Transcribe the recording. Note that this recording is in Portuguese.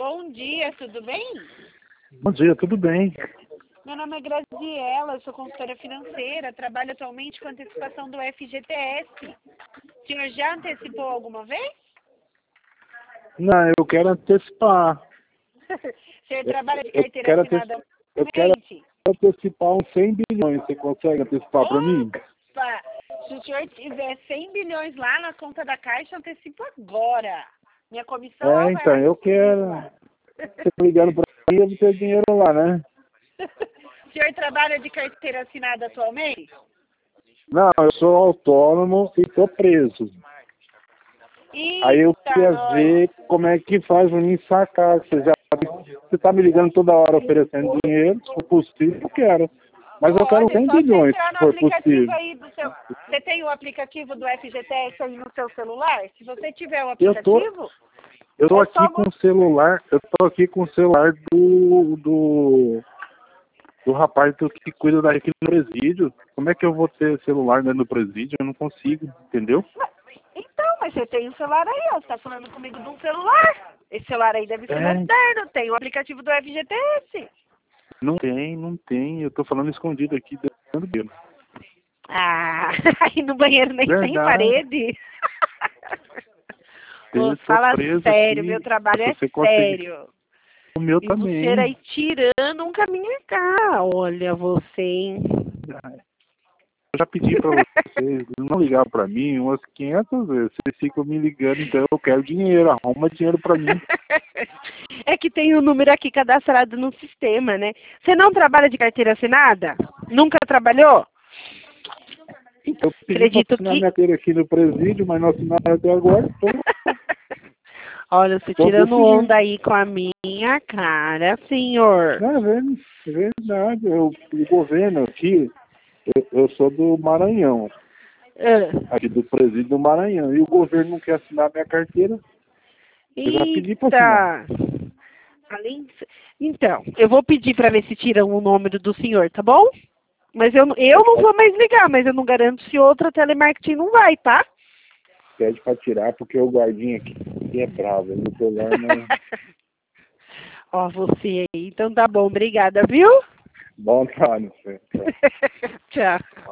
Bom dia, tudo bem? Bom dia, tudo bem? Meu nome é Graziela, eu sou consultora financeira, trabalho atualmente com antecipação do FGTS. O senhor já antecipou alguma vez? Não, eu quero antecipar. O senhor trabalha de Eu carteira quero, assinada eu quero atualmente? antecipar uns 100 bilhões. Você consegue antecipar para mim? Opa! Se o senhor tiver 100 bilhões lá na conta da Caixa, eu antecipo agora. Minha comissão É, então, eu quero. Você tá ligando para mim, eu vou ter dinheiro lá, né? O senhor trabalha de carteira assinada atualmente? Não, eu sou autônomo e tô preso. Aí eu queria ver como é que faz pra mim sacar. Você tá me ligando toda hora oferecendo dinheiro, se for possível, eu quero. Mas eu quero 100 Só você bilhões, entrar se no for aplicativo possível. aí do seu... Você tem o aplicativo do FGTS aí no seu celular? Se você tiver o Eu tô aplicativo, Eu tô é só... aqui com o celular, eu tô aqui com o celular do rapaz que cuida daqui no presídio. Como é que eu vou ter celular dentro do presídio? Eu não consigo, entendeu? Então, mas você tem o celular aí, ó. Você tá falando comigo de um celular. Esse celular aí deve ser moderno. Tem o aplicativo do FGTS. Não tem. Eu tô falando escondido aqui dentro dele. Ah, aí no banheiro nem tem Verdade. parede. Pô, Eu tô fala preso sério, aqui. meu trabalho é Se você conseguir. sério. O meu E você aí também. tirando um caminho cá. Olha você, hein? Eu já pedi pra vocês não ligar pra mim umas 500 vezes. Vocês ficam me ligando, então eu quero dinheiro. Arruma dinheiro pra mim. É que tem um número aqui cadastrado no sistema, né? Você não trabalha de carteira assinada? Nunca trabalhou? Eu pedi pra Acredito assinar que... minha carteira aqui no presídio, mas não assinaram até agora. Olha, você Tô tirando desse onda jeito. aí com a minha cara, senhor. Não, é verdade. O governo aqui, eu sou do Maranhão, Ah, aqui do presídio do Maranhão, e o governo não quer assinar minha carteira. Eu já pedi para assinar. Eita! Então, eu vou pedir para ver se tiram o número do senhor, tá bom? Mas eu não vou mais ligar, mas eu não garanto se outra telemarketing não vai, tá? Pede para tirar, porque o guardinha aqui é bravo. No celular não. Ó, você aí. Então tá bom, obrigada, viu? Bom trabalho, senhor. Tchau.